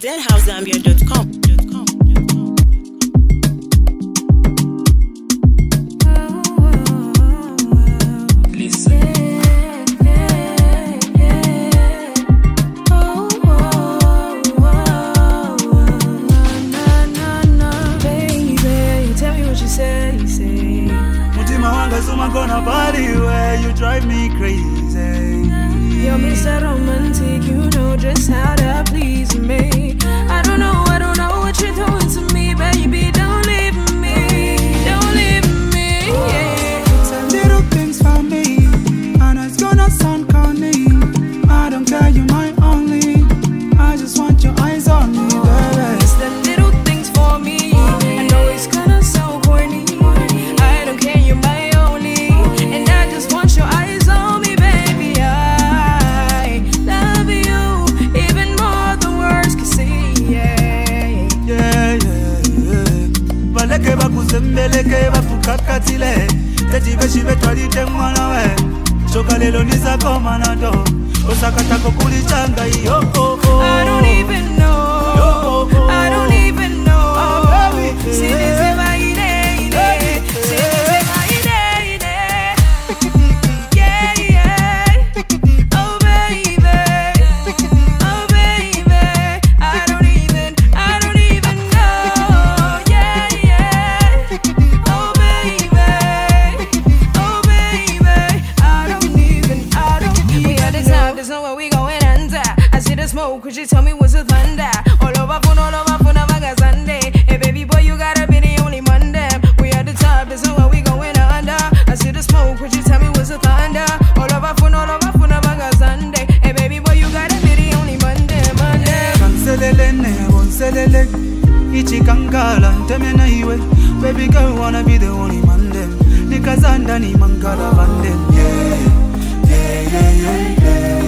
zhousegambia.com. I'm gonna party where you drive me crazy. You're Mr. Romantic, you know just how to please me. I don't know what you're doing to me, baby. Don't leave me, don't leave me. Yeah. Little things for me, and it's gonna sound corny. I don't care, you're my only. I just want your eyes on me, baby. It's the little things for me. I know it's gonna sound corny. I don't care, you're my only. And I just want your eyes on me, baby. I love you even more than words can say. Yeah. Baleke bakuzembeleke bafukakatile. Tejibe shibe twalite mwana we. Shoka lelo niza koma na do. Osakata kukulichanga yo. I don't even know. I don't even know. Oh, baby. See this in my ide. Oh baby. Oh baby. I don't even know. Yeah. Oh baby. Oh baby. I don't even. We got the time, there's nowhere we going under. I see the smoke, could you tell me what's the thunder? All over phone, Vaga Sunday. Hey baby boy, you gotta be the only Monday. We at the top, there's nowhere we going under. I see the smoke, could you tell me what's the thunder? All over phone, Vaga Sunday. Hey baby boy, you gotta be the only Monday. Kanselele ne bonselele. Ichi kankala ntemena iwe. Baby girl wanna be the only man them. Nikazanda ni mangala banden. Yeah.